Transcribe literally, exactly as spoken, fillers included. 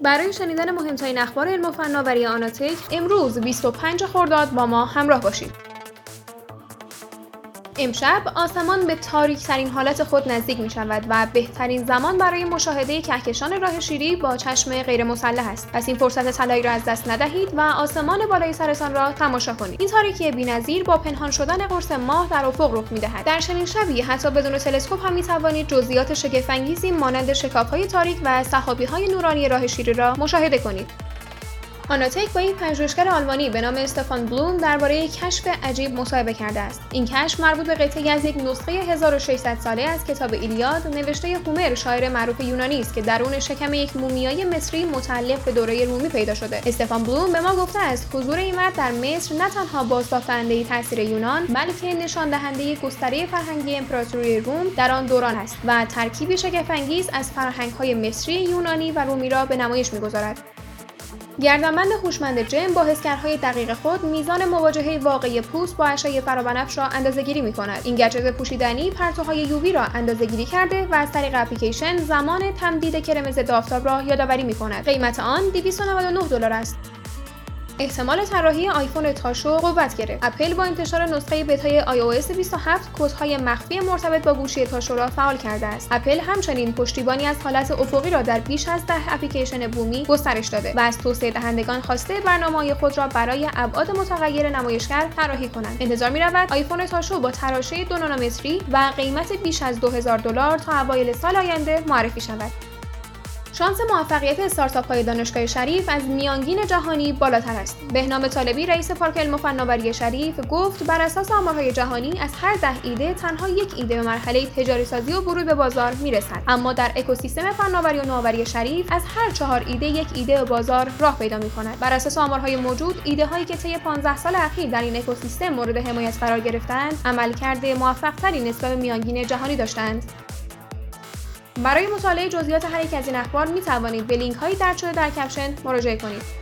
برای شنیدن مهمترین اخبار علم و فناوری آناتک امروز بیست و پنجم خرداد با ما همراه باشید. امشب آسمان به تاریک‌ترین حالت خود نزدیک می شود و بهترین زمان برای مشاهده کهکشان راه شیری با چشم غیر مسلح است. پس این فرصت طلایی را از دست ندهید و آسمان بالای سرتان را تماشا کنید. این تاریکی بی‌نظیر با پنهان شدن قرص ماه در افق رخ می‌دهد. در چنین شبی حتی بدون تلسکوپ هم می‌توانید جزئیات شگفت‌انگیزی مانند شکاف‌های تاریک و سحابی‌های نورانی راه شیری را مشاهده کنید. آناتک با یک پژوهشگر آلمانی به نام استفان بلوم درباره کشف عجیب مصاحبه کرده است. این کشف مربوط به قطعه‌ای از یک نسخه هزار و ششصد ساله از کتاب ایلیاد نوشته هومر شاعر معروف یونانی است که درون شکم یک مومیای مصری متعلق به دوره رومی پیدا شده. استفان بلوم به ما گفته است حضور این مرد در مصر نه تنها بازتاب‌دهنده تاثیر یونان بلکه نشان دهنده گستره فرهنگی امپراتوری روم در آن دوران است و ترکیبی شگفت‌انگیز از فرهنگ‌های مصری، یونانی و رومی را به نمایش می‌گذارد. گردنبند هوشمند جم با حسگرهای دقیق خود میزان مواجهه واقعی پوست با اشعه فرابنفش را اندازه‌گیری می‌کند. این گجت پوشیدنی پرتوهای یووی را اندازه‌گیری کرده و از طریق اپلیکیشن زمان تمدید کرم ضد آفتاب را یادآوری می‌کند. قیمت آن دویست و نود و نه دلار است. احتمال طراحی آیفون تاشو قوت گرفت. اپل با انتشار نسخه بتای آی او اس بیست و هفت کدهای مخفی مرتبط با گوشی تاشو را فعال کرده است. اپل همچنین پشتیبانی از حالت افقی را در بیش از ده اپلیکیشن بومی گسترش داده و از توسعه دهندگان خواسته برنامه‌های خود را برای ابعاد متغیر نمایشگر طراحی کنند. انتظار می‌رود آیفون تاشو با تراشه دو نانومتری و قیمت بیش از دو هزار دلار تا اوایل سال آینده معرفی شود. شانس موفقیت استارتاپ‌های دانشگاه شریف از میانگین جهانی بالاتر است. بهنام طالبی رئیس پارک علم و فناوری شریف گفت بر اساس آمارهای جهانی از هر ده ایده تنها یک ایده به مرحله تجاری سازی و ورود به بازار میرسد. اما در اکوسیستم فناوری و نوآوری شریف از هر چهار ایده یک ایده به بازار راه پیدا می‌کند. بر اساس آمارهای موجود ایده‌هایی که طی پانزده سال اخیر در این اکوسیستم مورد حمایت قرار گرفتند، عملکرد موفق‌تری نسبت به میانگین جهانی داشتند. برای مطالعه جزئیات هر یک از این اخبار می توانید به لینک‌های درج شده در کپشن مراجعه کنید.